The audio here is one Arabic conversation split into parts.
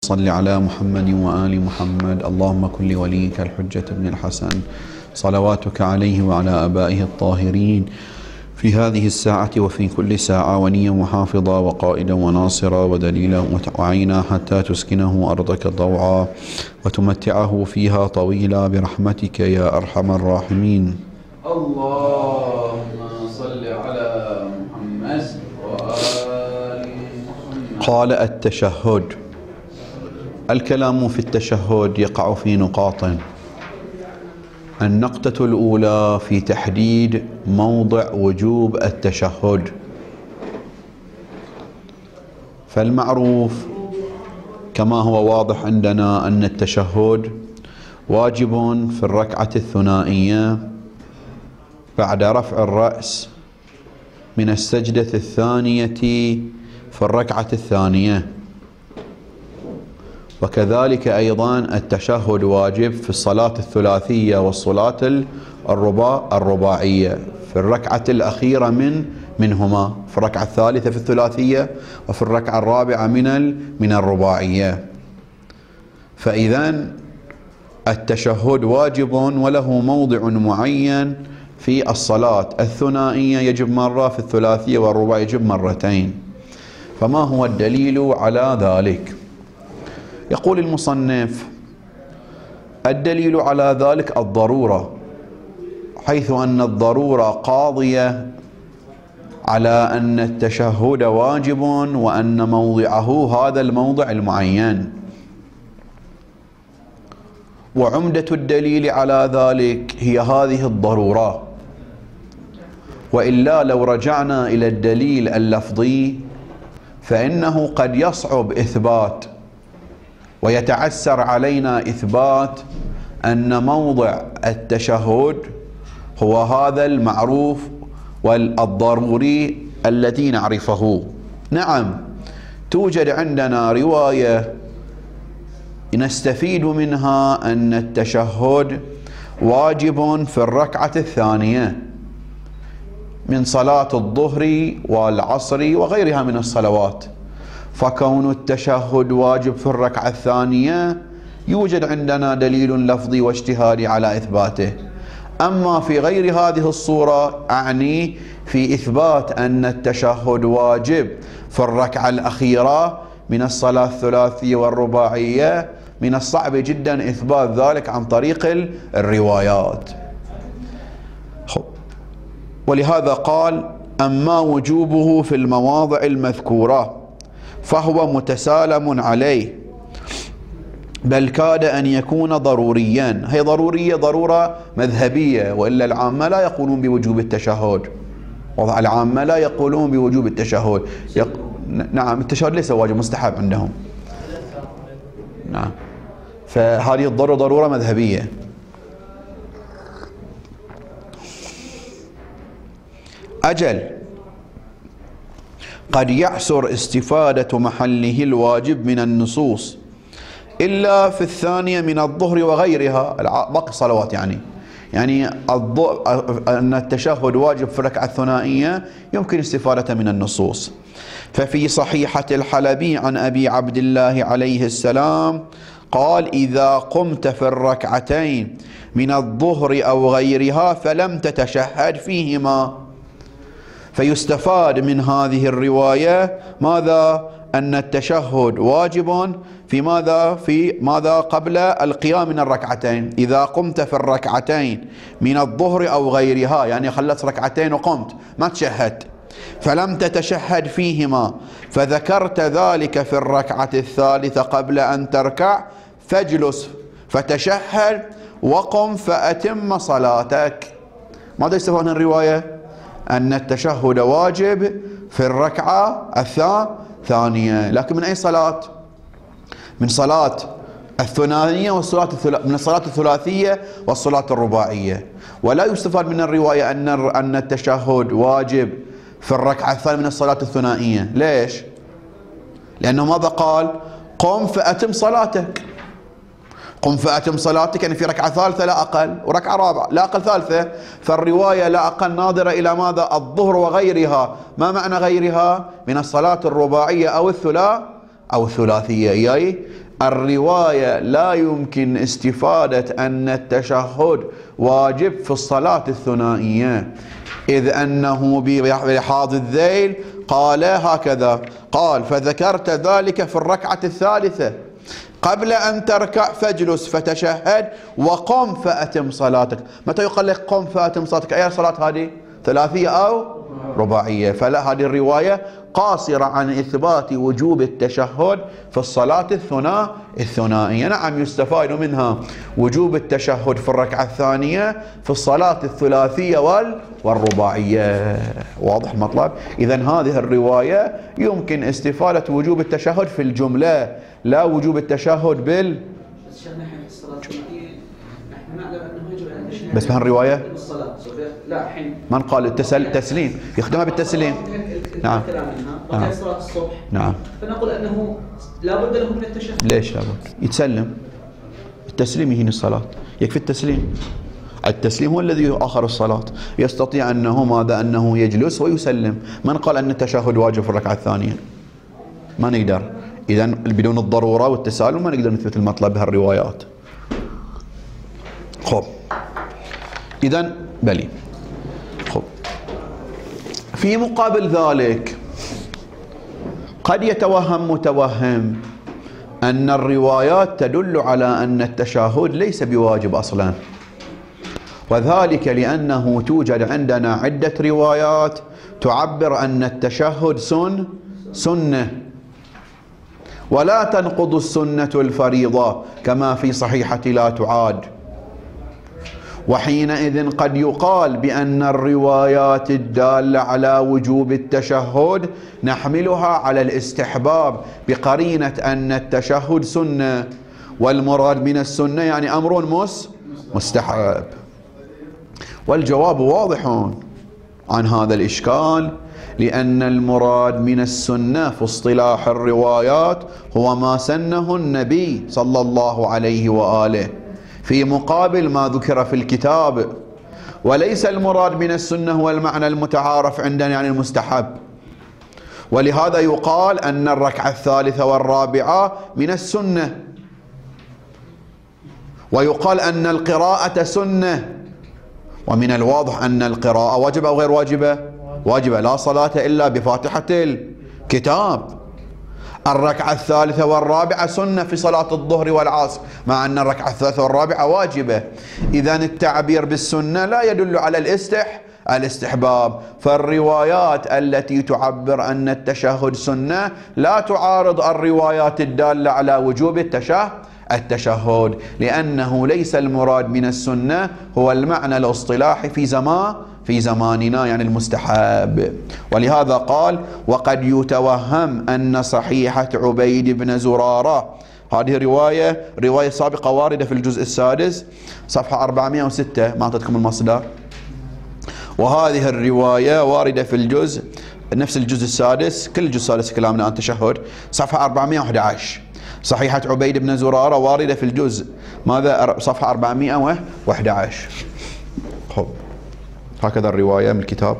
صل على محمد وآل محمد. اللهم كن لوليك الحجة بن الحسن صلواتك عليه وعلى آبائه الطاهرين في هذه الساعة وفي كل ساعة وليا وحافظا وقائدا وناصرا ودليلا وعينا حتى تسكنه أرضك ضوعا وتمتعه فيها طويلا برحمتك يا أرحم الراحمين. اللهم صل على محمد وآل محمد. قال التشهد. الكلام في التشهد يقع في نقاط. النقطة الأولى في تحديد موضع وجوب التشهد. فالمعروف كما هو واضح عندنا أن التشهد واجب في الركعة الثنائية بعد رفع الرأس من السجدة الثانية في الركعة الثانية، وكذلك أيضا التشهد واجب في الصلاة الثلاثية والصلاة الرباعية في الركعة الأخيرة منهما، في الركعة الثالثة في الثلاثية وفي الركعة الرابعة من الرباعية. فإذا التشهد واجب وله موضع معين في الصلاة الثنائية يجب مرة، في الثلاثية والرباعية يجب مرتين. فما هو الدليل على ذلك؟ يقول المصنف: الدليل على ذلك الضرورة، حيث أن الضرورة قاضية على أن التشهد واجب وأن موضعه هذا الموضع المعين. وعمدة الدليل على ذلك هي هذه الضرورة، وإلا لو رجعنا إلى الدليل اللفظي فإنه قد يصعب إثبات ويتعسر علينا إثبات أن موضع التشهد هو هذا المعروف والضروري الذي نعرفه. نعم، توجد عندنا رواية نستفيد منها أن التشهد واجب في الركعة الثانية من صلاة الظهر والعصر وغيرها من الصلوات، فكون التشهد واجب في الركعة الثانية يوجد عندنا دليل لفظي واجتهادي على إثباته. أما في غير هذه الصورة، أعني في إثبات أن التشهد واجب في الركعة الأخيرة من الصلاة الثلاثية والرباعية، من الصعب جدا إثبات ذلك عن طريق الروايات. ولهذا قال: أما وجوبه في المواضع المذكورة فهو متسالم عليه، بل كاد أن يكون ضروريا. هي ضرورية ضرورة مذهبية، وإلا العامة لا يقولون بوجوب التشهد. العامة لا يقولون بوجوب التشهد. نعم، التشهد ليس واجب، مستحب عندهم. نعم، فهذه الضرورة ضرورة مذهبية. أجل قد يعسر استفادة محله الواجب من النصوص إلا في الثانية من الظهر وغيرها، باقي الصلوات. يعني أن التشهد واجب في الركعة الثنائية يمكن استفادة من النصوص. ففي صحيحة الحلبي عن أبي عبد الله عليه السلام قال: إذا قمت في الركعتين من الظهر أو غيرها فلم تتشهد فيهما. فيستفاد من هذه الرواية ماذا؟ أن التشهد واجب في ماذا قبل القيام من الركعتين. إذا قمت في الركعتين من الظهر أو غيرها، يعني خلصت ركعتين وقمت ما تشهدت، فلم تتشهد فيهما، فذكرت ذلك في الركعة الثالثة قبل أن تركع، فاجلس فتشهد وقم فأتم صلاتك. ماذا يستفاد من الرواية؟ أن التشهد واجب في الركعة الثانية، لكن من أي صلاة؟ من صلاة الثنائية من الصلاة الثلاثية والصلاة الرباعية. ولا يستفاد من الرواية أن التشهد واجب في الركعة الثانية من الصلاة الثنائية. ليش؟ لأنه ماذا قال؟ قم فأتم صلاتك. قم فأتم صلاتك يعني في ركعة ثالثة لا أقل، وركعة رابعة لا أقل ثالثة. فالرواية لا أقل ناظرة إلى ماذا؟ الظهر وغيرها. ما معنى غيرها؟ من الصلاة الرباعية أو الثلاثية. الرواية لا يمكن استفادة أن التشهد واجب في الصلاة الثنائية، إذ أنه بلحاظ الذيل قال هكذا، قال فذكرت ذلك في الركعة الثالثة قبل أن تركع فاجلس فتشهد وقم فأتم صلاتك. متى يقال لك قم فأتم صلاتك؟ أي صلاة هذه؟ ثلاثية أو رباعية؟ فلا، هذه الرواية قاصرة عن إثبات وجوب التشهد في الصلاة الثنائية. نعم يستفاد منها وجوب التشهد في الركعة الثانية في الصلاة الثلاثية والرباعية. واضح المطلب؟ إذن هذه الرواية يمكن استفادة وجوب التشهد في الجملة، لا وجوب التشهد بال بس بهالرواية لا حين من قال التسليم يخدمها بالتسليم. نعم نعم صلاة الصبح. نعم فنقول أنه لا بد له من التشهد. ليش لا بد؟ يتسلم. التسليم يهين الصلاة، يكفي التسليم. التسليم هو الذي آخر الصلاة. يستطيع أنه ماذا؟ أنه يجلس ويسلم. من قال أن التشهد واجب في الركعة الثانية؟ ما نقدر. إذن بدون الضرورة والتسالم ما نقدر نثبت المطلب بهالروايات. خب إذن بلي. خب في مقابل ذلك قد يتوهم متوهم أن الروايات تدل على أن التشهد ليس بواجب أصلا، وذلك لأنه توجد عندنا عدة روايات تعبر أن التشهد سنة ولا تنقض السنة الفريضة كما في صحيحة لا تعاد. وحينئذ قد يقال بأن الروايات الدالة على وجوب التشهد نحملها على الاستحباب بقرينة أن التشهد سنة، والمراد من السنة يعني أمر مستحب. والجواب واضح عن هذا الإشكال، لأن المراد من السنة في اصطلاح الروايات هو ما سنه النبي صلى الله عليه وآله في مقابل ما ذكر في الكتاب، وليس المراد من السنة هو المعنى المتعارف عندنا يعني المستحب. ولهذا يقال أن الركعة الثالثة والرابعة من السنة، ويقال أن القراءة سنة. ومن الواضح أن القراءة واجبة أو غير واجبة؟ واجبة، لا صلاة إلا بفاتحة الكتاب. الركعة الثالثة والرابعة سنة في صلاة الظهر والعصر، مع أن الركعة الثالثة والرابعة واجبة. إذن التعبير بالسنة لا يدل على الاستحباب. فالروايات التي تعبر أن التشهد سنة لا تعارض الروايات الدالة على وجوب التشهد، لأنه ليس المراد من السنة هو المعنى الاصطلاحي في زماننا يعني المستحب. ولهذا قال وقد يتوهم أن صحيحة عبيد بن زرارة، هذه رواية سابقة واردة في الجزء السادس صفحة 406، ما أعطيتكم المصدر. وهذه الرواية واردة في الجزء نفس الجزء السادس، كل الجزء السادس كلامنا عن التشهد، صفحة 411. صحيحة عبيد بن زرارة واردة في الجزء ماذا؟ صفحة 411. خب هكذا الرواية من الكتاب.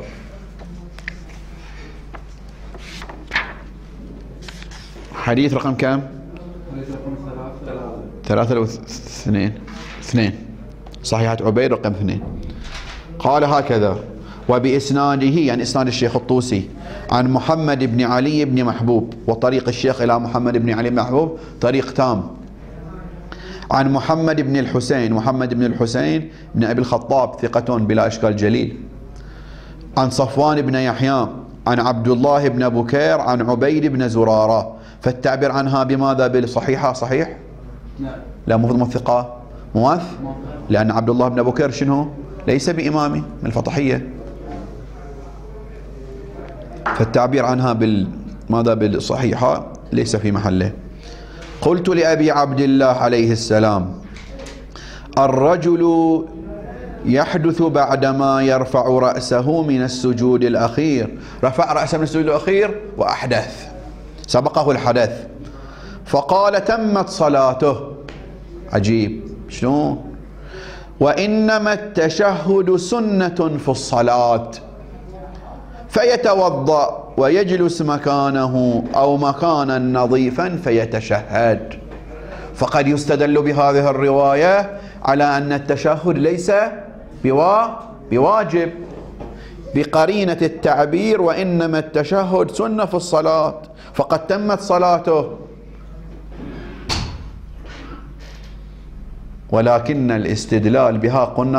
حديث رقم كم؟ حديث رقم 3 أو 2. صحيحة عبيد رقم 2. قال هكذا وبإسناده يعني إسناد الشيخ الطوسي عن محمد بن علي بن محبوب، وطريق الشيخ إلى محمد بن علي بن محبوب طريق تام، عن محمد بن الحسين بن أبي الخطاب ثقة بلا إشكال جليل، عن صفوان بن يحيى عن عبد الله بن بكير عن عبيد بن زرارة. فالتعبير عنها بماذا؟ بالصحيحة صحيح؟ لا مفروض موثقة لأن عبد الله بن بكير شنو؟ ليس بإمامي من الفطحية. فالتعبير عنها ماذا؟ بالصحيحة ليس في محله. قلت لأبي عبد الله عليه السلام الرجل يحدث بعدما يرفع رأسه من السجود الأخير، رفع رأسه من السجود الأخير وأحدث، سبقه الحدث، فقال تمت صلاته. عجيب شنو؟ وإنما التشهد سنة في الصلاة، فيتوضأ ويجلس مكانه أو مكانا نظيفا فيتشهد. فقد يستدل بهذه الرواية على أن التشهد ليس بواجب بقرينة التعبير وإنما التشهد سنة في الصلاة فقد تمت صلاته. ولكن الاستدلال بها قلنا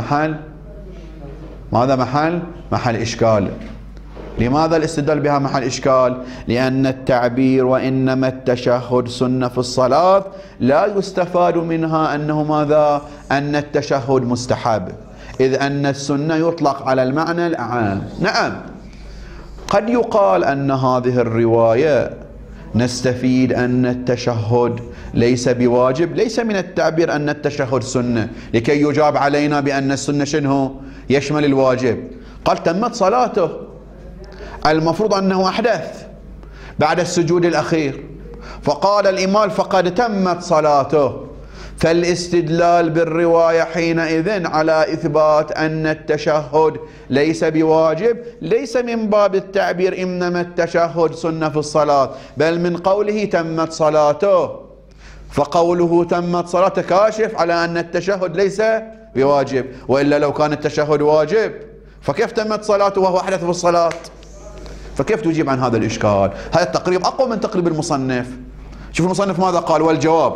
ماذا محل إشكال. لماذا الاستدلال بها محل إشكال؟ لأن التعبير وإنما التشهد سنة في الصلاة لا يستفاد منها أنه ماذا؟ أن التشهد مستحب، إذ أن السنة يطلق على المعنى العام. نعم قد يقال أن هذه الرواية نستفيد أن التشهد ليس بواجب، ليس من التعبير أن التشهد سنة لكي يجاب علينا بأن السنة شنو؟ يشمل الواجب. قال تمت صلاته، المفروض أنه أحدث بعد السجود الأخير، فقال الإمام فقد تمت صلاته. فالاستدلال بالرواية حينئذ على إثبات أن التشهد ليس بواجب ليس من باب التعبير إنما التشهد سنة في الصلاة، بل من قوله تمت صلاته. فقوله تمت صلاته كاشف على أن التشهد ليس بواجب، وإلا لو كان التشهد واجب فكيف تمت صلاته وهو أحدث في الصلاة؟ فكيف تجيب عن هذا الإشكال؟ هذا التقريب أقوى من تقريب المصنف. شوف المصنف ماذا قال: والجواب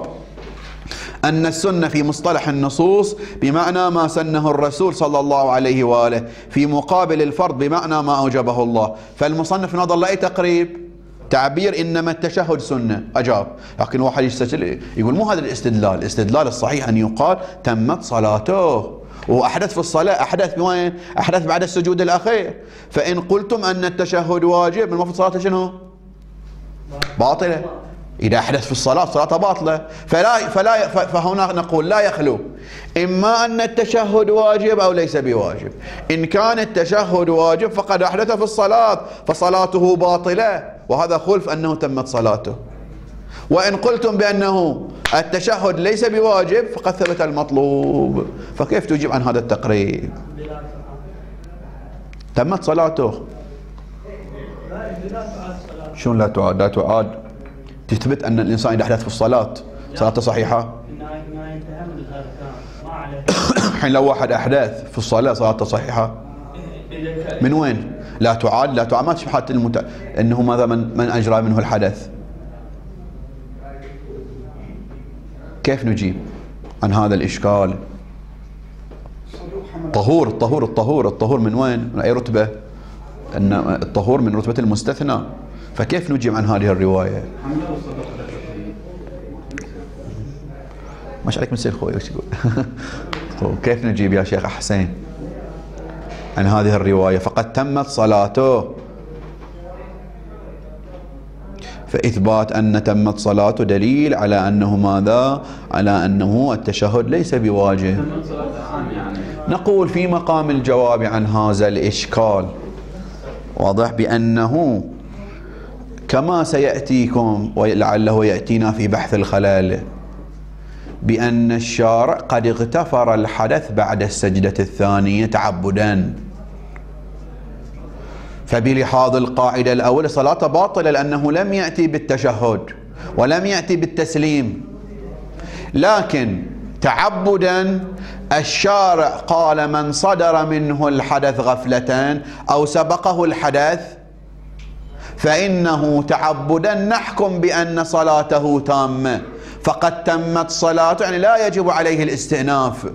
أن السنة في مصطلح النصوص بمعنى ما سنه الرسول صلى الله عليه وآله، في مقابل الفرض بمعنى ما أوجبه الله. فالمصنف نظر لأي تقريب؟ تعبير إنما التشهد سنة، أجاب. لكن واحد يستدل يقول مو هذا الاستدلال، الاستدلال الصحيح أن يقال تمت صلاته وأحدث في الصلاة. أحدث بوين؟ أحدث بعد السجود الأخير. فإن قلتم أن التشهد واجب المفروض صلاته شنو؟ باطلة. إذا أحدث في الصلاة صلاته باطلة. فهنا نقول لا يخلو إما أن التشهد واجب أو ليس بواجب. إن كان التشهد واجب فقد أحدث في الصلاة فصلاته باطلة، وهذا خلف أنه تمت صلاته. وإن قلتم بأنه التشهد ليس بواجب فقد ثبت المطلوب. فكيف تجيب عن هذا التقريب؟ تمت صلاته. شلون لا تعاد؟ لا تعاد. تثبت أن الإنسان إذا أحدث في الصلاة صلاته صحيحة. الحين لو واحد أحدث في الصلاة صلاته صحيحة من وين؟ لا تعاد. لا تعاد ما تشوف حتى أنه ماذا من أجرى منه الحدث. كيف نجيب عن هذا الإشكال؟ الطهور من وين؟ من أي رتبة؟ أن الطهور من رتبة المستثنى. فكيف نجيب عن هذه الرواية؟ مش عليك مسير خوي وش يقول؟ كيف نجيب يا شيخ حسين عن هذه الرواية؟ فقد تمت صلاته. فإثبات أن تمت صلاته دليل على أنه ماذا؟ على أنه التشهد ليس بواجب. نقول في مقام الجواب عن هذا الإشكال واضح بأنه كما سيأتيكم ولعله يأتينا في بحث الخلال بأن الشارع قد اغتفر الحدث بعد السجدة الثانية تعبدا، فبلحاظ القاعدة الأولى صلاته باطلة لأنه لم يأتي بالتشهد ولم يأتي بالتسليم. لكن تعبدا الشارع قال من صدر منه الحدث غفلة أو سبقه الحدث فإنه تعبدا نحكم بأن صلاته تامة، فقد تمت صلاته، يعني لا يجب عليه الاستئناف،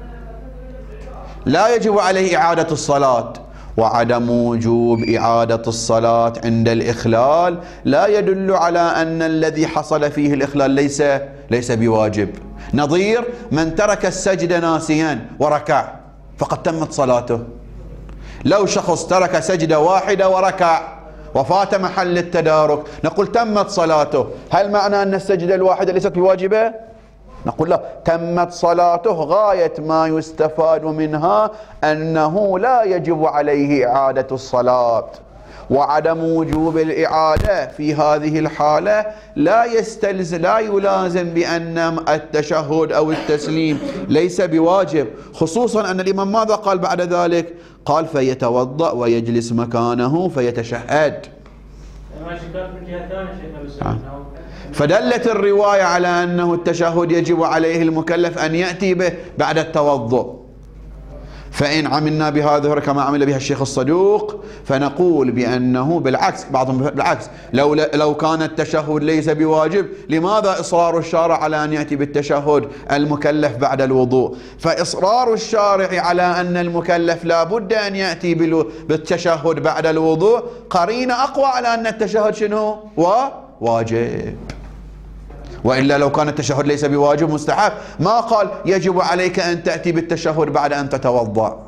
لا يجب عليه إعادة الصلاة. وعدم وجوب إعادة الصلاة عند الإخلال لا يدل على أن الذي حصل فيه الإخلال ليس بواجب. نظير من ترك السجد ناسيا وركع فقد تمت صلاته. لو شخص ترك سجدة واحدة وركع وفات محل التدارك نقول تمت صلاته. هل معنى أن السجدة الواحدة ليست بواجبة؟ نقول لا، تمت صلاته. غاية ما يستفاد منها أنه لا يجب عليه إعادة الصلاة. وعدم وجوب الإعادة في هذه الحالة لا يلازم بأن التشهد أو التسليم ليس بواجب، خصوصا أن الإمام ماذا قال بعد ذلك؟ قال فيتوضأ ويجلس مكانه فيتشهد. فدلت الرواية على أنه التشهد يجب عليه المكلف أن يأتي به بعد التوضؤ. فإن عملنا بهذا كما عمل بها الشيخ الصدوق فنقول بأنه بالعكس، بعضهم بالعكس، لو كان التشهد ليس بواجب لماذا إصرار الشارع على أن يأتي بالتشهد المكلف بعد الوضوء؟ فإصرار الشارع على أن المكلف لا بد أن يأتي بالتشهد بعد الوضوء قرينة أقوى على أن التشهد شنو؟ واجب. وإلا لو كان التشهد ليس بواجب مستحب ما قال يجب عليك أن تأتي بالتشهد بعد أن تتوضأ.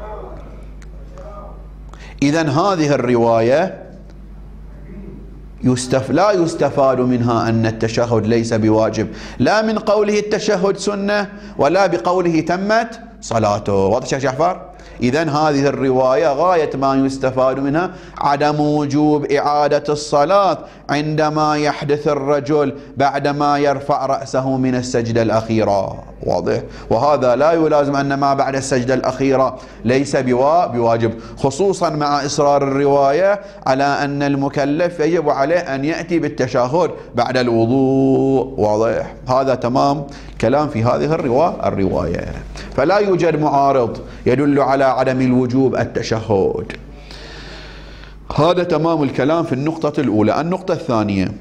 إذن هذه الرواية لا يستفاد منها أن التشهد ليس بواجب، لا من قوله التشهد سنة ولا بقوله تمت صلاته. واضح شيخ جعفر؟ إذن هذه الرواية غاية ما يستفاد منها عدم وجوب إعادة الصلاة عندما يحدث الرجل بعدما يرفع رأسه من السجدة الأخيرة. واضح؟ وهذا لا يلازم أن ما بعد السجدة الأخيرة ليس بواجب، خصوصا مع إصرار الرواية على أن المكلف يجب عليه أن يأتي بالتشهد بعد الوضوء. واضح؟ هذا تمام كلام في هذه الرواية. فلا يوجد معارض يدل على عدم الوجوب التشهد. هذا تمام الكلام في النقطة الأولى. النقطة الثانية: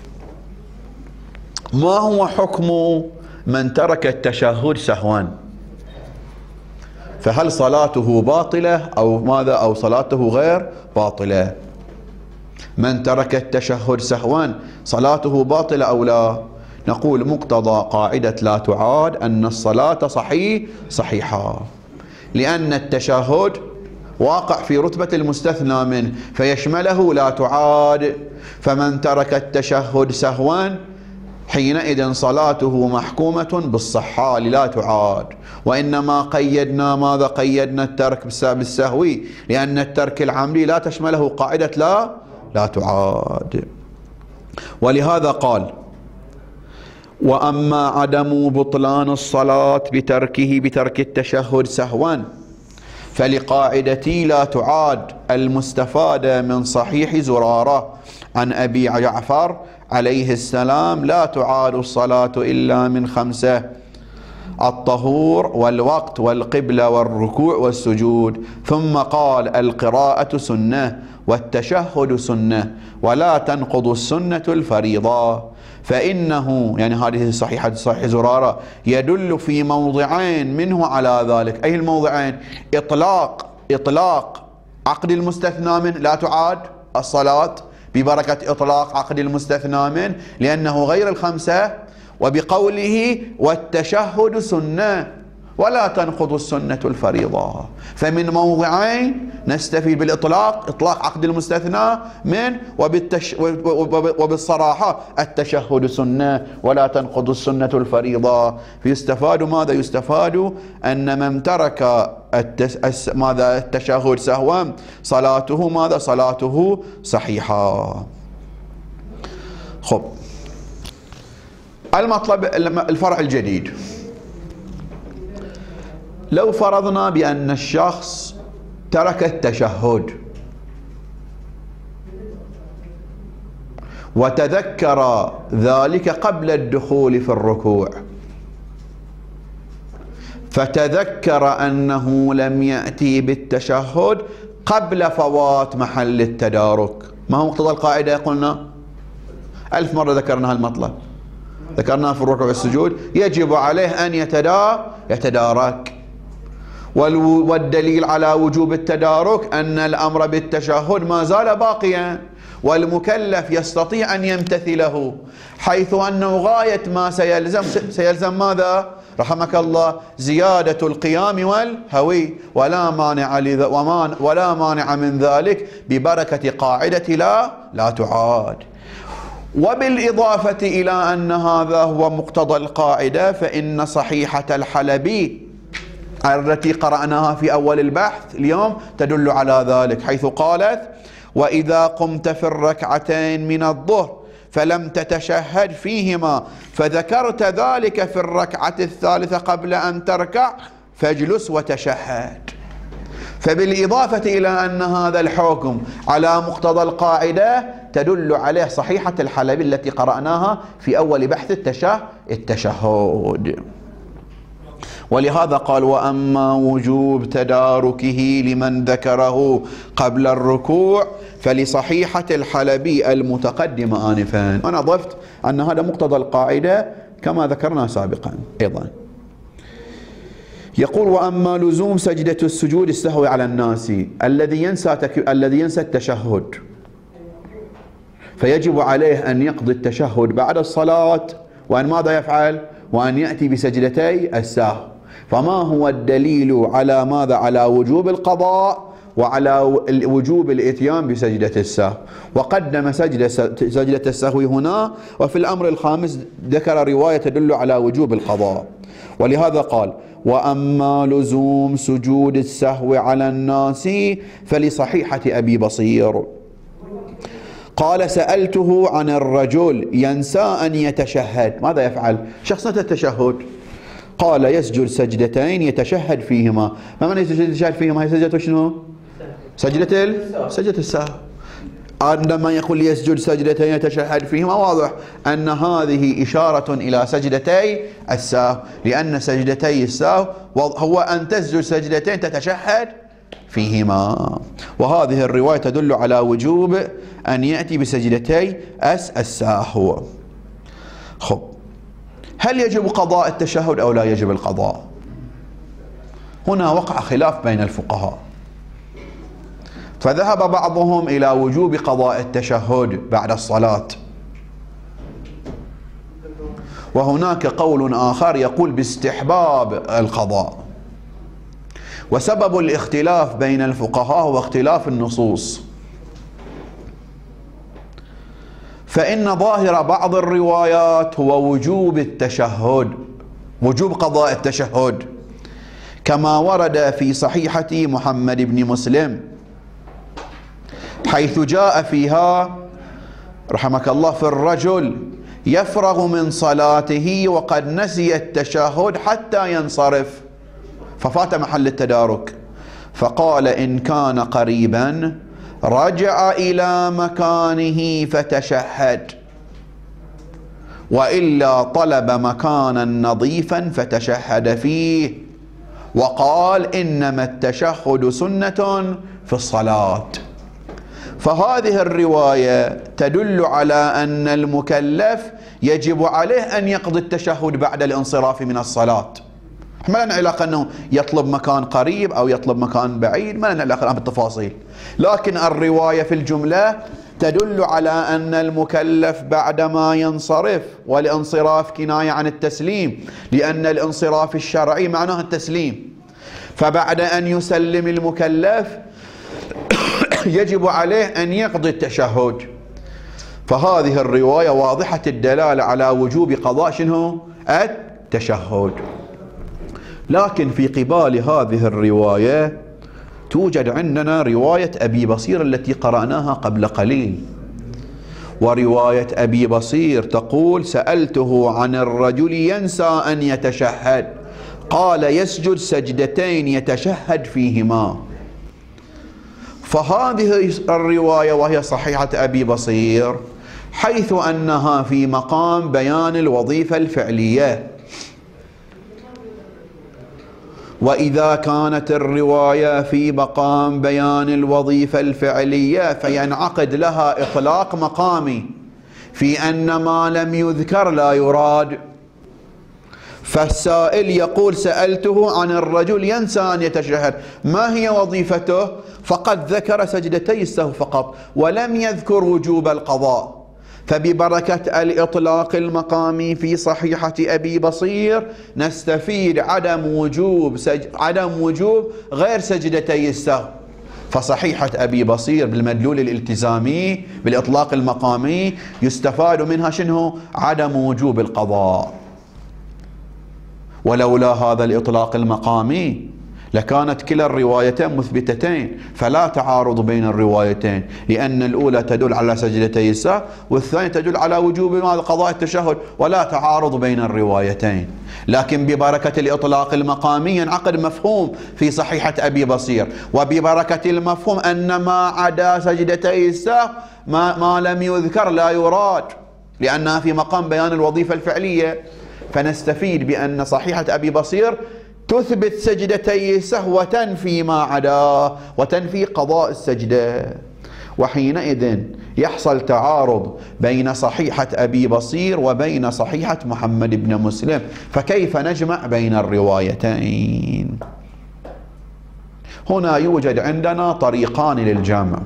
ما هو حكم من ترك التشهد سهوا؟ فهل صلاته باطلة أو ماذا، أو صلاته غير باطلة؟ من ترك التشهد سهوا صلاته باطلة أو لا؟ نقول مقتضى قاعدة لا تعاد أن الصلاة صحيحة، لأن التشهد واقع في رتبة المستثنى منه فيشمله لا تعاد. فمن ترك التشهد سهوا حينئذ صلاته محكومة بالصحة لا تعاد. وإنما قيدنا ماذا؟ قيدنا الترك بالسهو لأن الترك العمدي لا تشمله قاعدة لا تعاد. ولهذا قال: وأما عدم بطلان الصلاة بترك التشهد سهوا فلقاعدتي لا تعاد المستفادة من صحيح زرارة عن أبي جعفر عليه السلام: لا تعاد الصلاة إلا من 5: الطهور والوقت والقبلة والركوع والسجود. ثم قال: القراءة سنة والتشهد سنة ولا تنقض السنة الفريضة. فإنه يعني هذه صحيح زرارة يدل في موضعين منه على ذلك. أي الموضعين؟ إطلاق عقد المستثنى منه لا تعاد الصلاة ببركة إطلاق عقد المستثنى منه لأنه غير 5، وبقوله والتشهد سنة ولا تنقض السنة الفريضة. فمن موضعين نستفيد بالإطلاق، إطلاق عقد المستثنى منه، وبالصراحة التشهد سنة ولا تنقض السنة الفريضة. فيستفاد ماذا؟ يستفاد أن من ترك التشهد سهوا صلاته ماذا؟ صلاته صحيحة. خب، المطلب الفرع الجديد: لو فرضنا بأن الشخص ترك التشهد وتذكر ذلك قبل الدخول في الركوع، فتذكر أنه لم يأتي بالتشهد قبل فوات محل التدارك، ما هو مقتضى القاعدة؟ قلنا 1000 مرة ذكرنا هالمطلب، ذكرناه في الركوع والسجود. يجب عليه أن يتدارك. والدليل على وجوب التدارك أن الأمر بالتشهد ما زال باقيا والمكلف يستطيع أن يمتثله، حيث أنه غاية ما سيلزم ماذا؟ رحمك الله، زيادة القيام والهوي، ولا مانع من ذلك ببركة قاعدة لا تعاد. وبالإضافة إلى أن هذا هو مقتضى القاعدة، فإن صحيحة الحلبي التي قرأناها في أول البحث اليوم تدل على ذلك، حيث قالت: وإذا قمت في الركعتين من الظهر فلم تتشهد فيهما فذكرت ذلك في الركعة الثالثة قبل أن تركع فاجلس وتشهد. فبالإضافة إلى أن هذا الحكم على مقتضى القاعدة تدل عليه صحيحة الحلبي التي قرأناها في أول بحث التشهد. ولهذا قال: وأما وجوب تداركه لمن ذكره قبل الركوع فلصحيحة الحلبي المتقدمة آنفا. أنا ضفت أن هذا مقتضى القاعدة كما ذكرنا سابقا. أيضا يقول: وأما لزوم سجدة السجود السهو على الناس الذي ينسى التشهد فيجب عليه أن يقضي التشهد بعد الصلاة، وأن ماذا يفعل؟ وأن يأتي بسجدتي السهو. فما هو الدليل على ماذا؟ على وجوب القضاء وعلى وجوب الإتيان بسجدة السهو. وقدم سجدة السهو هنا، وفي الأمر الخامس ذكر رواية تدل على وجوب القضاء. ولهذا قال: وأما لزوم سجود السهو على الناس فلصحيحة أبي بصير. قال: سألته عن الرجل ينسى أن يتشهد، ماذا يفعل؟ شخص نسى التشهد، قال: يسجد سجدتين يتشهد فيهما. ما معنى يتشهد فيهما؟ هي سجدة شنو؟ سجدة السهو. عندما يقول يسجد سجدتين يتشهد فيهما، واضح أن هذه إشارة إلى سجدتي السهو، لأن سجدتي السهو هو أن تسجد سجدتين تتشهد فيهما. وهذه الرواية تدل على وجوب أن يأتي بسجدتي السهو. خب، هل يجب قضاء التشهد أو لا يجب القضاء؟ هنا وقع خلاف بين الفقهاء، فذهب بعضهم إلى وجوب قضاء التشهد بعد الصلاة، وهناك قول آخر يقول باستحباب القضاء. وسبب الاختلاف بين الفقهاء هو اختلاف النصوص، فإن ظاهر بعض الروايات هو وجوب التشهد، وجوب قضاء التشهد، كما ورد في صحيحة محمد بن مسلم حيث جاء فيها رحمك الله في الرجل يفرغ من صلاته وقد نسي التشهد حتى ينصرف ففات محل التدارك، فقال: إن كان قريبا رجع إلى مكانه فتشهد، وإلا طلب مكانا نظيفا فتشهد فيه، وقال: إنما التشهد سنة في الصلاة. فهذه الرواية تدل على أن المكلف يجب عليه أن يقضي التشهد بعد الانصراف من الصلاة. ما لنا علاقة أنه يطلب مكان قريب أو يطلب مكان بعيد، ما لنا علاقة بالتفاصيل، لكن الرواية في الجملة تدل على أن المكلف بعدما ينصرف، والانصراف كناية عن التسليم، لأن الانصراف الشرعي معناه التسليم، فبعد أن يسلم المكلف يجب عليه أن يقضي التشهد. فهذه الرواية واضحة الدلالة على وجوب قضاء شنو؟ التشهد. لكن في قبال هذه الرواية توجد عندنا رواية أبي بصير التي قرأناها قبل قليل. ورواية أبي بصير تقول: سألته عن الرجل ينسى أن يتشهد، قال: يسجد سجدتين يتشهد فيهما. فهذه الرواية وهي صحيحة أبي بصير حيث أنها في مقام بيان الوظيفة الفعلية، وإذا كانت الرواية في مقام بيان الوظيفة الفعلية فينعقد لها إطلاق مقامي في أن ما لم يذكر لا يراد. فالسائل يقول: سألته عن الرجل ينسى أن يتشهد، ما هي وظيفته؟ فقد ذكر سجدتي السهو فقط ولم يذكر وجوب القضاء. فببركة الإطلاق المقامي في صحيحة أبي بصير نستفيد عدم وجوب غير سجدتي السهو. فصحيحة أبي بصير بالمدلول الالتزامي بالإطلاق المقامي يستفاد منها شنو؟ عدم وجوب القضاء. ولولا هذا الإطلاق المقامي لكانت كلا الروايتين مثبتتين، فلا تعارض بين الروايتين، لأن الأولى تدل على سجدتي السهو والثانية تدل على وجوب قضاء التشهد، ولا تعارض بين الروايتين. لكن ببركة الإطلاق المقامي ينعقد مفهوم في صحيحة أبي بصير، وببركة المفهوم أن ما عدا سجدتي السهو ما لم يذكر لا يراد، لأنها في مقام بيان الوظيفة الفعلية. فنستفيد بأن صحيحة أبي بصير تثبت سجدتي السهو وتنفي ما عداه وتنفي قضاء السجدة، وحينئذ يحصل تعارض بين صحيحة أبي بصير وبين صحيحة محمد بن مسلم، فكيف نجمع بين الروايتين؟ هنا يوجد عندنا طريقان للجمع.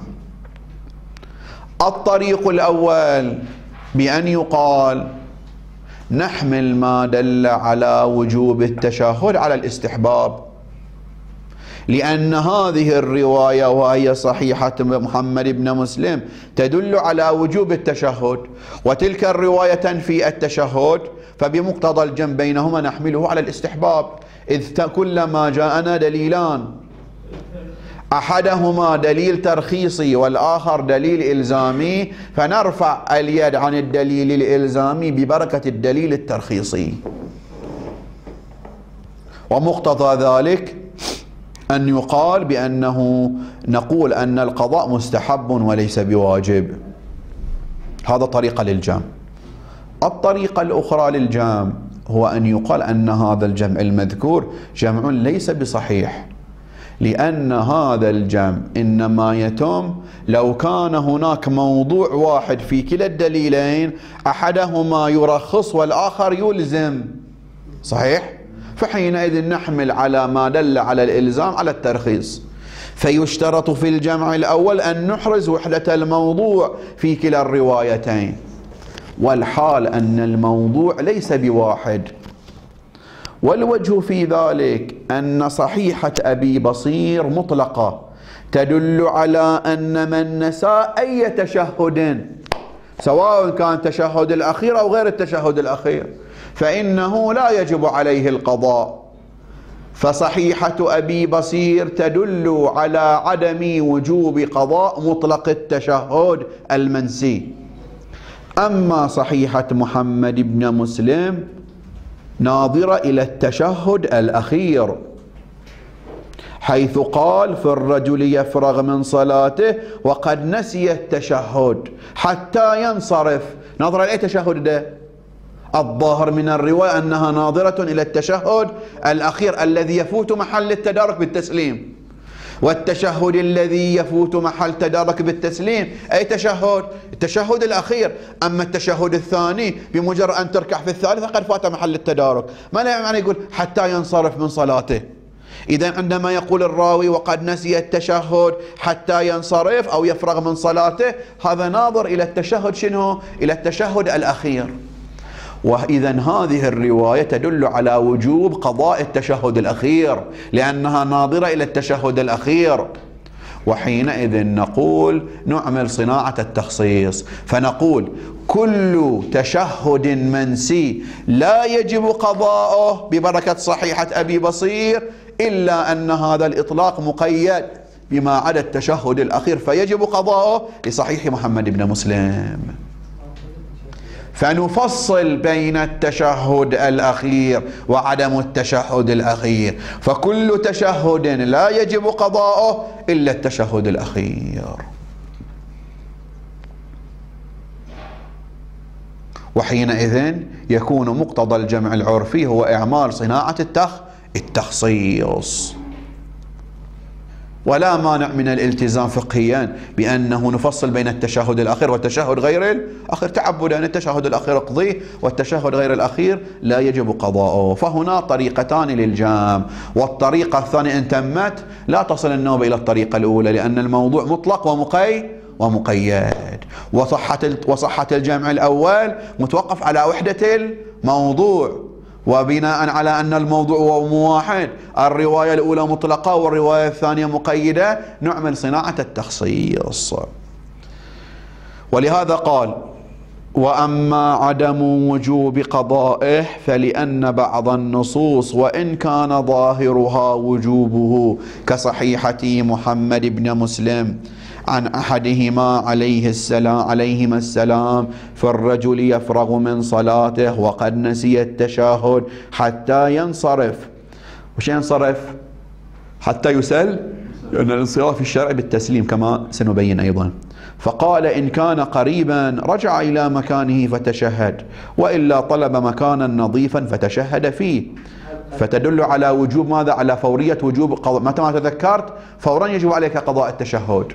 الطريق الأول بأن يقال نحمل ما دل على وجوب التشهد على الاستحباب، لأن هذه الرواية وهي صحيحة محمد بن مسلم تدل على وجوب التشهد، وتلك الرواية تنفي التشهد، فبمقتضى الجمع بينهما نحمله على الاستحباب، إذ كلما جاءنا دليلان أحدهما دليل ترخيصي والآخر دليل إلزامي، فنرفع اليد عن الدليل الإلزامي ببركة الدليل الترخيصي. ومقتضى ذلك أن يقال بأنه نقول أن القضاء مستحب وليس بواجب. هذا طريقة للجمع. الطريقة الأخرى للجمع هو أن يقال أن هذا الجمع المذكور جمع ليس بصحيح، لأن هذا الجمع إنما يتم لو كان هناك موضوع واحد في كلا الدليلين أحدهما يرخص والآخر يلزم، صحيح؟ فحينئذ نحمل على ما دل على الإلزام على الترخيص. فيشترط في الجمع الأول أن نحرز وحدة الموضوع في كلا الروايتين، والحال أن الموضوع ليس بواحد. والوجه في ذلك أن صحيحة أبي بصير مطلقة تدل على أن من نسى أي تشهد، سواء كان التشهد الأخير أو غير التشهد الأخير، فإنه لا يجب عليه القضاء. فصحيحة أبي بصير تدل على عدم وجوب قضاء مطلق التشهد المنسي. أما صحيحة محمد بن مسلم ناظرة إلى التشهد الأخير، حيث قال في الرجل يفرغ من صلاته وقد نسي التشهد حتى ينصرف. نظرة إلى التشهد ده الظاهر من الرواية أنها ناظرة إلى التشهد الأخير الذي يفوت محل التدارك بالتسليم، والتشهد الذي يفوت محل تدارك بالتسليم أي تشهد؟ التشهد الأخير. أما التشهد الثاني بمجرد أن تركع في الثالث فقد فات محل التدارك. ما لا يعني يقول حتى ينصرف من صلاته. إذن عندما يقول الراوي وقد نسي التشهد حتى ينصرف أو يفرغ من صلاته، هذا ناظر إلى التشهد شنو؟ إلى التشهد الأخير. وإذن هذه الرواية تدل على وجوب قضاء التشهد الأخير، لأنها ناظرة إلى التشهد الأخير. وحينئذ نقول نعمل صناعة التخصيص، فنقول كل تشهد منسي لا يجب قضاؤه ببركة صحيحة أبي بصير، إلا أن هذا الإطلاق مقيد بما عدا التشهد الأخير فيجب قضاؤه لصحيح محمد بن مسلم. فنفصل بين التشهد الأخير وعدم التشهد الأخير، فكل تشهد لا يجب قضاؤه إلا التشهد الأخير. وحينئذ يكون مقتضى الجمع العرفي هو إعمال صناعة التخصيص. ولا مانع من الالتزام فقهيا بأنه نفصل بين التشهد الأخير والتشهد غير الأخير تعبدا، التشهد الأخير اقضيه والتشهد غير الأخير لا يجب قضاؤه. فهنا طريقتان للجمع، والطريقة الثانية إن تمت لا تصل النوبة إلى الطريقة الأولى، لأن الموضوع مطلق ومقيد. وصحة الجمع الأول متوقف على وحدة الموضوع، وبناء على أن الموضوع هو واحد، الرواية الأولى مطلقة والرواية الثانية مقيدة، نعمل صناعة التخصيص. ولهذا قال وأما عدم وجوب قضائه فلأن بعض النصوص وإن كان ظاهرها وجوبه كصحيحة محمد بن مسلم عن أحدهما عليهما السلام فالرجل يفرغ من صلاته وقد نسي التشهد حتى ينصرف. وش ينصرف؟ حتى يسل، لأن الانصراف في الشرع بالتسليم كما سنبين أيضا. فقال إن كان قريبا رجع إلى مكانه فتشهد، وإلا طلب مكانا نظيفا فتشهد فيه. فتدل على وجوب ماذا؟ على فورية وجوب قضاء. متى ما تذكرت فورا يجب عليك قضاء التشهد.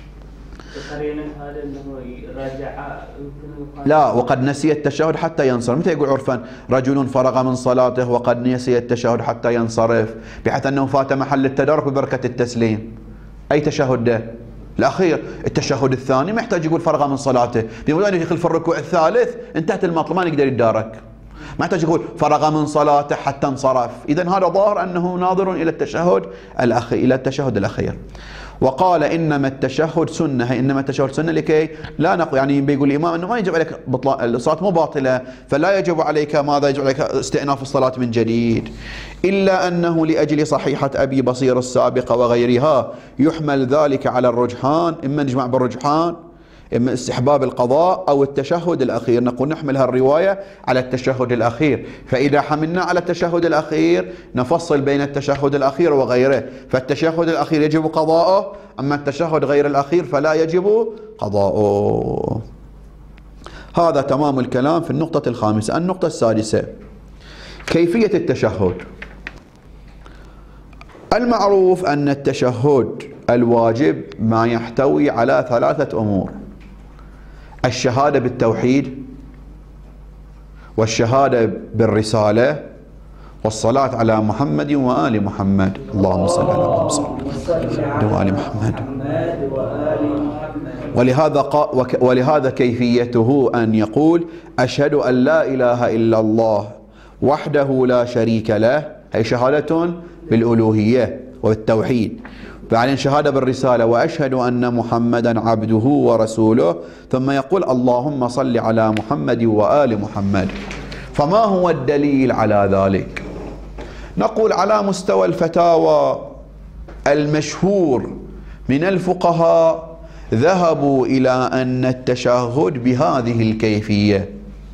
لا، وقد نسي التشهد حتى ينصرف. متى يقول عرفا رجل فرغ من صلاته وقد نسي التشهد حتى ينصرف؟ بحيث أنه فات محل التدارك ببركة التسليم. أي تشهد ده؟ الأخير. التشهد الثاني ما يحتاج يقول فرغ من صلاته، بمجرد أن يدخل في الركوع الثالث انتهت المطلب، ما يقدر يتدارك. ما يحتاج يقول فرغ من صلاته حتى انصرف. إذن هذا ظاهر أنه ناظر إلى التشهد الأخير. وقال إنما التشهد سنة، إنما التشهد سنة لكي لا نقول، يعني بيقول الإمام أنه ما يجب عليك بطلان الصلاة، مو باطلة، فلا يجب عليك ماذا؟ يجب عليك استئناف الصلاة من جديد، إلا أنه لأجل صحيحة أبي بصير السابقة وغيرها يحمل ذلك على الرجحان، إما نجمع بالرجحان إما استحباب القضاء أو التشهد الأخير. نقول نحمل هالرواية على التشهد الأخير، فإذا حملنا على التشهد الأخير نفصل بين التشهد الأخير وغيره، فالتشهد الأخير يجب قضاؤه، أما التشهد غير الأخير فلا يجب قضاؤه. هذا تمام الكلام في النقطة الخامسة. النقطة السادسة كيفية التشهد. المعروف أن التشهد الواجب ما يحتوي على 3 أمور: الشهادة بالتوحيد، والشهادة بالرسالة، والصلاة على محمد وآل محمد. اللهم صل على محمد وآل محمد. ولهذا كيفيته أن يقول أشهد أن لا إله إلا الله وحده لا شريك له، هي شهادة بالألوهية والتوحيد. بعدين شهادة بالرسالة وأشهد أن محمدا عبده ورسوله، ثم يقول اللهم صل على محمد وآل محمد. فما هو الدليل على ذلك؟ نقول على مستوى الفتاوى المشهور من الفقهاء ذهبوا إلى أن التشهد بهذه الكيفية،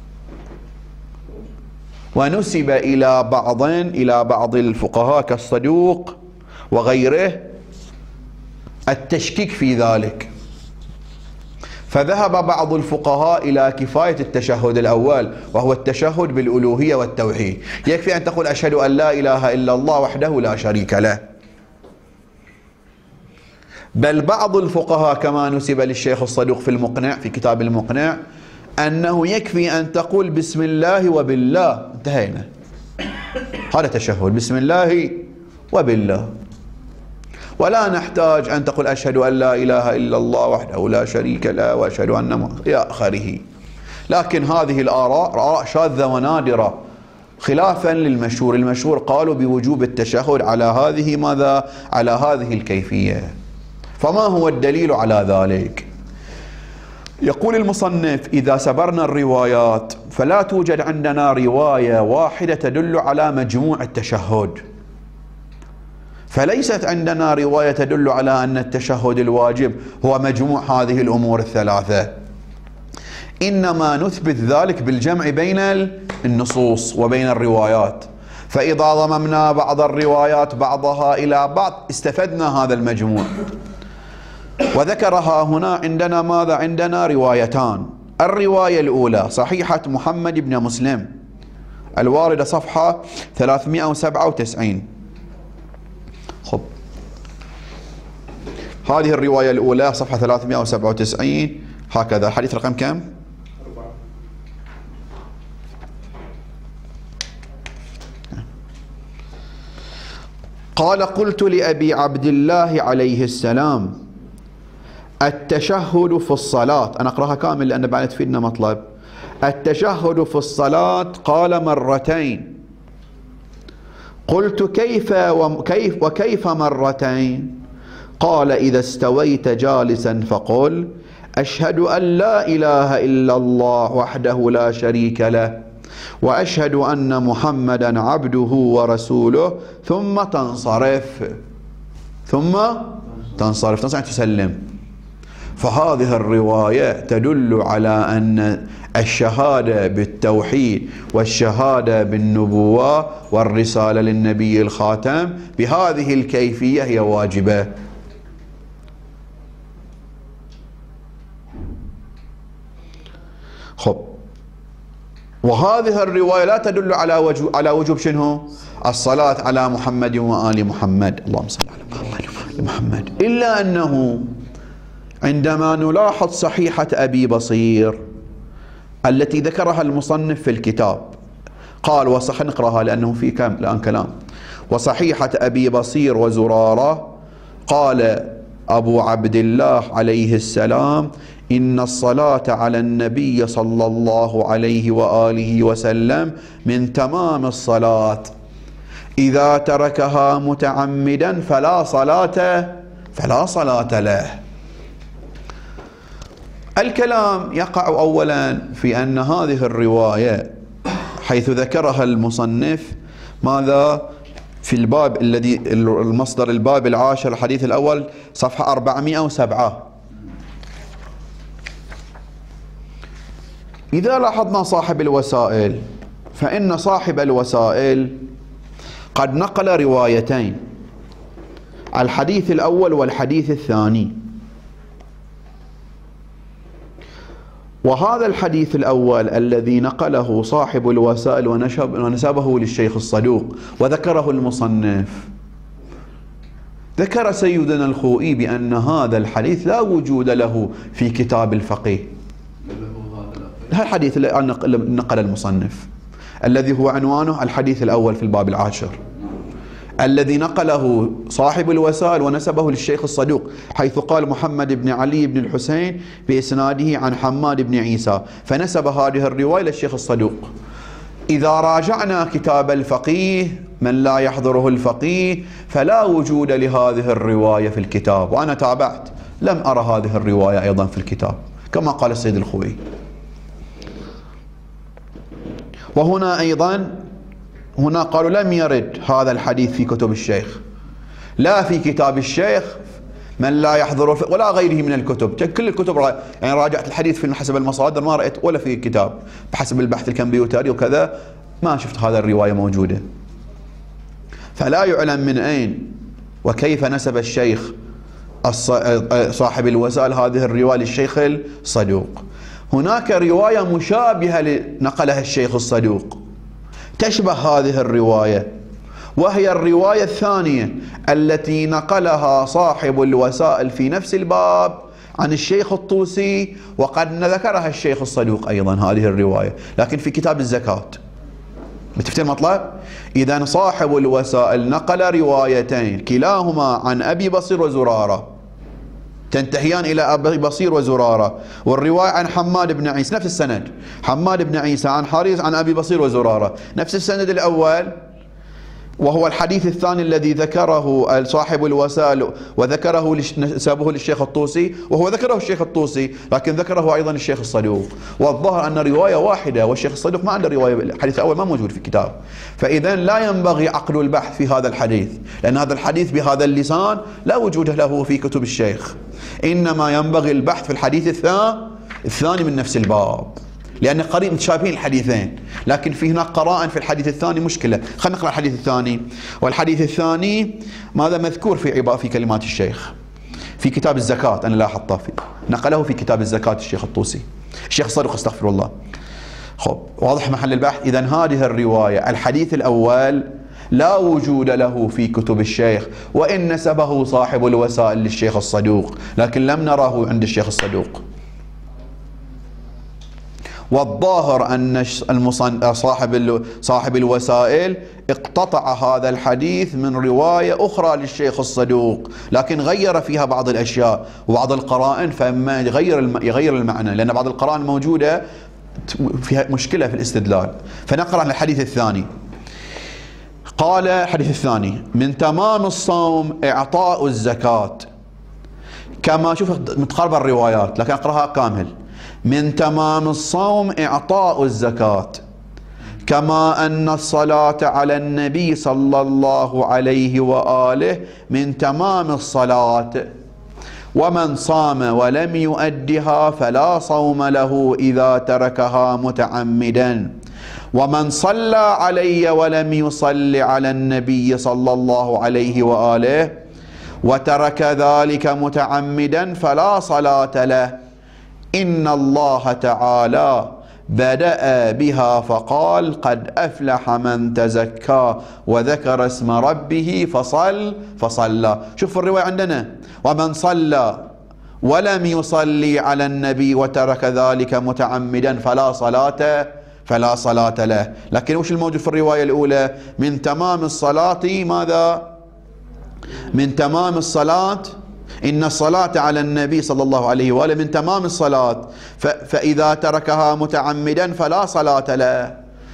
ونسب إلى بعض الفقهاء كالصدوق وغيره التشكيك في ذلك. فذهب بعض الفقهاء إلى كفاية التشهد الأول، وهو التشهد بالألوهية والتوحيد. يكفي أن تقول أشهد أن لا إله إلا الله وحده لا شريك له. بل بعض الفقهاء كما نسب للشيخ الصدوق في المقنع، في كتاب المقنع، أنه يكفي أن تقول بسم الله وبالله، انتهينا، هذا تشهد بسم الله وبالله، ولا نحتاج أن تقول أشهد أن لا إله إلا الله وحده لا شريك له وأشهد أن محمدا إلى آخره. لكن هذه الآراء آراء شاذة ونادرة خلافا للمشهور. المشهور قالوا بوجوب التشهد على هذه ماذا؟ على هذه الكيفية. فما هو الدليل على ذلك؟ يقول المصنف إذا سبرنا الروايات فلا توجد عندنا رواية واحدة تدل على مجموع التشهد، فليست عندنا رواية تدل على أن التشهد الواجب هو مجموع هذه الأمور الثلاثة، إنما نثبت ذلك بالجمع بين النصوص وبين الروايات. فإذا ضممنا بعض الروايات بعضها إلى بعض استفدنا هذا المجموع. وذكرها هنا عندنا ماذا؟ عندنا روايتان. الرواية الأولى صحيحة محمد بن مسلم الواردة صفحة 397. خب، هذه الرواية الأولى صفحة 397 هكذا. حديث رقم كم؟ 4. قال قلت لأبي عبد الله عليه السلام التشهد في الصلاة، أنا أقرأها كامل لأن بعد تفيدنا مطلب. التشهد في الصلاة قال 2. قلت كيف 2؟ قال إذا استويت جالسا فقل أشهد أن لا إله إلا الله وحده لا شريك له وأشهد أن محمدا عبده ورسوله ثم تنصرف تسلم. فهذه الرواية تدل على أن الشهادة بالتوحيد والشهادة بالنبوة والرسالة للنبي الخاتم بهذه الكيفية هي واجبة. خب، وهذه الرواية لا تدل على وجوب شنو؟ الصلاة على محمد وآل محمد، اللهم صل على محمد وآل محمد، إلا أنه عندما نلاحظ صحيحة أبي بصير التي ذكرها المصنف في الكتاب، قال وصح نقرأها لأنه في الآن كلام. وصحيحة أبي بصير وزرارة قال أبو عبد الله عليه السلام: إن الصلاة على النبي صلى الله عليه وآله وسلم من تمام الصلاة، إذا تركها متعمدا فلا صلاة له. الكلام يقع أولا في أن هذه الرواية حيث ذكرها المصنف ماذا في الباب الذي المصدر الباب العاشر الحديث الأول صفحة 407. إذا لاحظنا صاحب الوسائل فإن صاحب الوسائل قد نقل روايتين، الحديث الأول والحديث الثاني. وهذا الحديث الأول الذي نقله صاحب الوسائل ونسبه للشيخ الصدوق وذكره المصنف، ذكر سيدنا الخوئي بأن هذا الحديث لا وجود له في كتاب الفقيه. هذا الحديث اللي نقل المصنف الذي هو عنوانه الحديث الأول في الباب العاشر، الذي نقله صاحب الوسائل ونسبه للشيخ الصدوق، حيث قال محمد بن علي بن الحسين بإسناده عن حماد بن عيسى، فنسب هذه الرواية للشيخ الصدوق. إذا راجعنا كتاب الفقيه من لا يحضره الفقيه فلا وجود لهذه الرواية في الكتاب، وأنا تابعت لم أرى هذه الرواية أيضا في الكتاب كما قال السيد الخوئي. وهنا أيضا هنا قالوا لم يرد هذا الحديث في كتب الشيخ، لا في كتاب الشيخ من لا يحضر ولا غيره من الكتب. كل الكتب يعني راجعت الحديث في حسب المصادر ما رأيت ولا في كتاب بحسب البحث الكمبيوتري وكذا ما شفت هذا الرواية موجودة. فلا يعلم من أين وكيف نسب الشيخ صاحب الوسائل هذه الرواية للشيخ الصدوق. هناك رواية مشابهة نقلها الشيخ الصدوق تشبه هذه الرواية، وهي الرواية الثانية التي نقلها صاحب الوسائل في نفس الباب عن الشيخ الطوسي، وقد ذكرها الشيخ الصدوق أيضا هذه الرواية لكن في كتاب الزكاة. متفتين المطلب؟ إذن صاحب الوسائل نقل روايتين كلاهما عن أبي بصير وزرارة تنتهيان إلى أبي بصير وزرارة، والرواية عن حماد بن عيسى نفس السند، حماد بن عيسى عن حريص عن أبي بصير وزرارة نفس السند الأول، وهو الحديث الثاني الذي ذكره صاحب الوسائل وذكره نسبه للشيخ الطوسي، وهو ذكره الشيخ الطوسي لكن ذكره أيضا الشيخ الصدوق. والظاهر أن رواية واحدة والشيخ الصدوق ما عنده رواية، الحديث الأول ما موجود في الكتاب. فإذا لا ينبغي عقل البحث في هذا الحديث، لأن هذا الحديث بهذا اللسان لا وجود له في كتب الشيخ، إنما ينبغي البحث في الحديث الثاني من نفس الباب، لأن قريب متشابهين الحديثين، لكن في هناك قرائن في الحديث الثاني مشكلة. خلينا نقرأ الحديث الثاني. والحديث الثاني ماذا مذكور في كلمات الشيخ في كتاب الزكاة، أنا لاحظته فيه نقله في كتاب الزكاة الشيخ الطوسي، الشيخ الصدوق استغفر الله. خب واضح محل البحث. إذن هذه الرواية الحديث الأول لا وجود له في كتب الشيخ، وإن نسبه صاحب الوسائل للشيخ الصدوق لكن لم نراه عند الشيخ الصدوق. والظاهر أن صاحب الوسائل اقتطع هذا الحديث من رواية أخرى للشيخ الصدوق لكن غير فيها بعض الأشياء وبعض القرائن، فما يغير المعنى، لأن بعض القرائن موجودة فيها مشكلة في الاستدلال. فنقرأ الحديث الثاني. قال الحديث الثاني: من تمام الصوم إعطاء الزكاة كما شوف متقاربة الروايات لكن أقرأها كامل. من تمام الصوم إعطاء الزكاة، كما أن الصلاة على النبي صلى الله عليه وآله من تمام الصلاة، ومن صام ولم يؤدها فلا صوم له إذا تركها متعمدا، ومن صلى علي ولم يصل على النبي صلى الله عليه وآله وترك ذلك متعمدا فلا صلاة له. إن الله تعالى بدأ بها فقال قد أفلح من تزكى وذكر اسم ربه فصلى. شوف الرواية عندنا ومن صلى ولم يصلي على النبي وترك ذلك متعمدا فلا صلاة له. لكن وش الموجود في الرواية الأولى؟ من تمام الصلاة ماذا؟ من تمام الصلاة إن الصلاة على النبي صلى الله عليه وآله من تمام الصلاة، فإذا تركها متعمدا فلا صلاة له.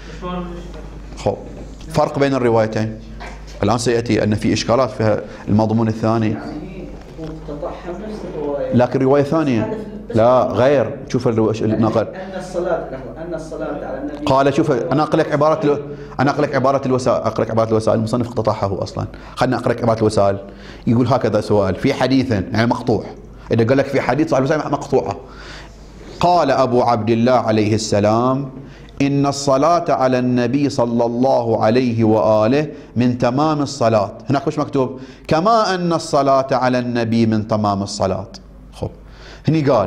فرق بين الروايتين الآن سيأتي أن في إشكالات في المضمون الثاني، لكن رواية ثانية لا غير. شوف النقل أن الصلاة على النبي قال. شوف أنا أقرأ لك عبارة الوسائل المصنف اقتطعه أصلا. خلنا أقرأ عبارة الوسائل. يقول هكذا سؤال في حديث يعني مقطوع، إذا قال لك في حديث صاحب الوسائل مقطوعة. قال أبو عبد الله عليه السلام إن الصلاة على النبي صلى الله عليه وآله من تمام الصلاة. هناك مش مكتوب كما أن الصلاة على النبي من تمام الصلاة. خب هني قال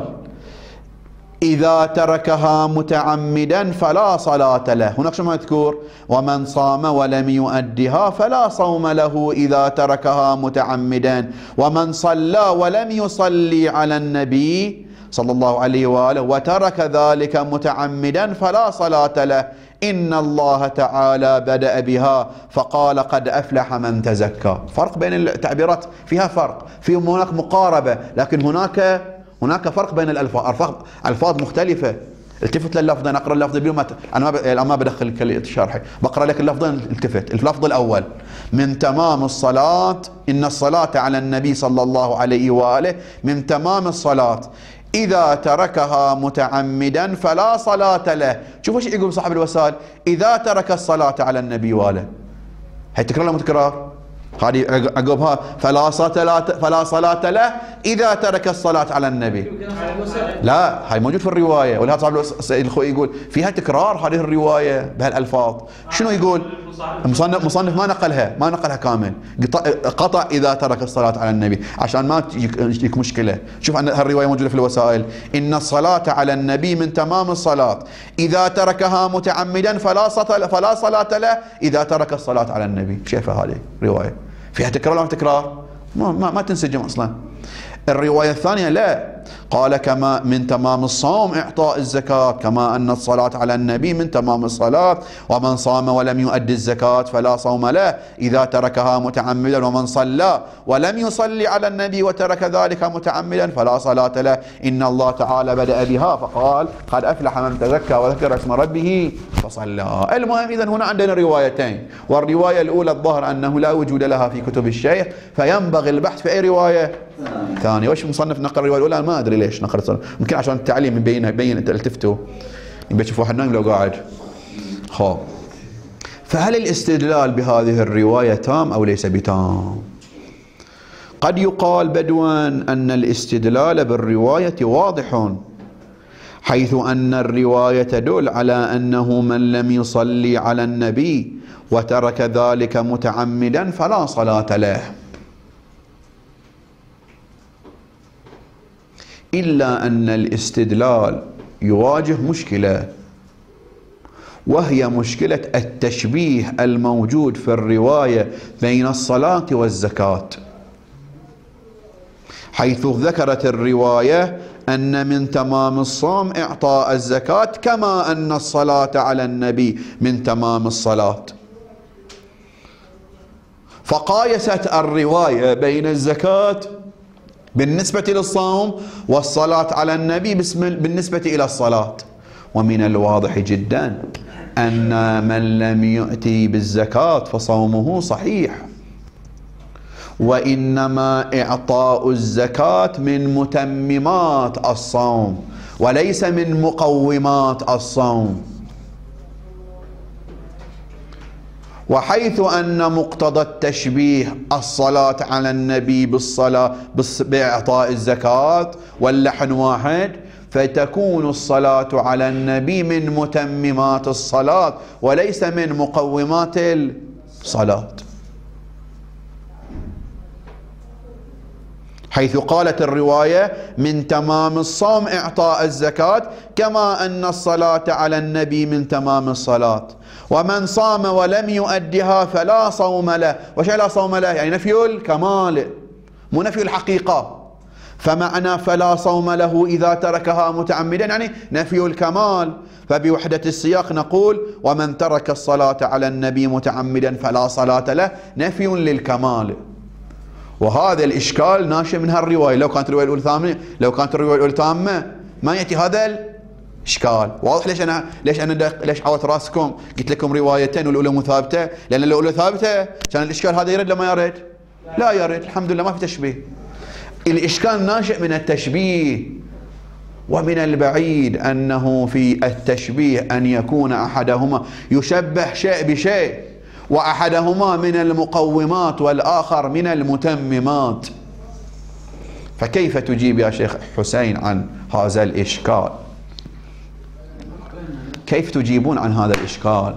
إذا تركها متعمدا فلا صلاة له. هناك شو مذكور؟ ومن صام ولم يؤدها فلا صوم له إذا تركها متعمدا، ومن صلى ولم يصلي على النبي صلى الله عليه وآله وترك ذلك متعمدا فلا صلاة له. إن الله تعالى بدأ بها فقال قد أفلح من تزكى. فرق بين التعبيرات، فيها فرق، في هناك مقاربة، لكن هناك فرق بين الألفاظ، ألفاظ مختلفة. التفت لللفظين، أقرأ اللفظ بدون أنا ما بدخل الشرح، بقرأ لك اللفظين. التفت اللفظ الأول من تمام الصلاة، إن الصلاة على النبي صلى الله عليه وآله من تمام الصلاة، إذا تركها متعمدا فلا صلاة له. شوفوا ايش يقول صاحب الوسائل، إذا ترك الصلاة على النبي وآله. هي تكرار ولا متكرار؟ هذه عقبها فلا صلاة له إذا ترك الصلاة على النبي. لا هاي موجود في الرواية، ولهذا صاحب السيد الخوئي يقول فيها تكرار هذه الرواية بهالألفاظ. شنو يقول؟ مصنف ما نقلها كامل، قطع إذا ترك الصلاة على النبي عشان ما تجيك مشكلة. شوف هالرواية موجودة في الوسائل، إن الصلاة على النبي من تمام الصلاة، إذا تركها متعمدا فلا صلاة له إذا ترك الصلاة على النبي. شايفة هذه رواية فيها تكرار ولا تكرار؟ ما تنسجم اصلا. الرواية الثانية لا، قال كما من تمام الصوم إعطاء الزكاة، كما أن الصلاة على النبي من تمام الصلاة، ومن صام ولم يؤدي الزكاة فلا صوم له إذا تركها متعمدا، ومن صلى ولم يصلي على النبي وترك ذلك متعمدا فلا صلاة له. إن الله تعالى بدأ بها فقال قد أفلح من تزكى وذكر اسم ربه فصلى. المهم إذن هنا عندنا روايتين، والرواية الأولى الظاهر أنه لا وجود لها في كتب الشيخ، فينبغي البحث في أي رواية ثانية. وش مصنف نقل الرواية الأولى؟ ما أدري ليش نقل، ممكن عشان التعليم بين التفتوا يبي تشوف واحد نايم لو قاعد. خب فهل الاستدلال بهذه الرواية تام أو ليس بتام؟ قد يقال بدوا أن الاستدلال بالرواية واضح، حيث أن الرواية تدل على أنه من لم يصلي على النبي وترك ذلك متعمدا فلا صلاة له، إلا أن الاستدلال يواجه مشكلة، وهي مشكلة التشبيه الموجود في الرواية بين الصلاة والزكاة، حيث ذكرت الرواية أن من تمام الصوم إعطاء الزكاة، كما أن الصلاة على النبي من تمام الصلاة، فقايست الرواية بين الزكاة بالنسبة للصوم والصلاة على النبي بالنسبة إلى الصلاة. ومن الواضح جدا أن من لم يؤتي بالزكاة فصومه صحيح، وإنما إعطاء الزكاة من متممات الصوم وليس من مقومات الصوم. وحيث أن مقتضى التشبيه الصلاة على النبي بالصلاة بإعطاء الزكاة واللحن واحد، فتكون الصلاة على النبي من متممات الصلاة وليس من مقومات الصلاة، حيث قالت الرواية من تمام الصوم إعطاء الزكاة، كما أن الصلاة على النبي من تمام الصلاة. ومن صام ولم يؤدها فلا صوم له. وش لا صوم له؟ يعني نفي الكمال مو نفي الحقيقة. فمعنى فلا صوم له إذا تركها متعمدا يعني نفي الكمال. فبوحدة السياق نقول ومن ترك الصلاة على النبي متعمدا فلا صلاة له، نفي للكمال. وهذا الإشكال ناشئ من هالرواية. لو كانت الرواية الأولى ثامنة، لو كانت الرواية الأولى تامة ما يأتي هذا الإشكال. واضح ليش عوت راسكم قلت لكم روايتين والأولى مو ثابتة؟ لأن الأولى ثابتة كان الإشكال هذا يرد لما يرد؟ لا يرد. الحمد لله ما في تشبيه. الإشكال ناشئ من التشبيه، ومن البعيد أنه في التشبيه أن يكون أحدهما يشبه شيء بشيء، وأحدهما من المقومات والآخر من المتممات. فكيف تجيب يا شيخ حسين عن هذا الإشكال؟ كيف تجيبون عن هذا الإشكال؟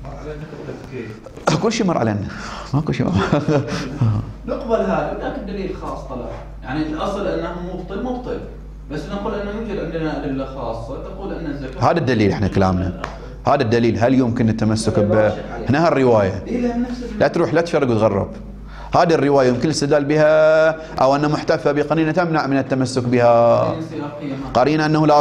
كل شيء مر علينا، ماكو شيء نقبل هذا، لكن دليل خاص طلع، يعني الأصل أنه مبطل، بس نقول أنه يوجد عندنا أدلة خاصة تقول أن الزكاة. هذا الدليل احنا كلامنا، هذا الدليل. هل يمكن التمسك هنا هالرواية؟ لا تروح لا تفرق وتغرب. هذه الرواية يمكن الاستدلال بها، أو أن محتفى بقرينة تمنع من التمسك بها، قرينة أنه لا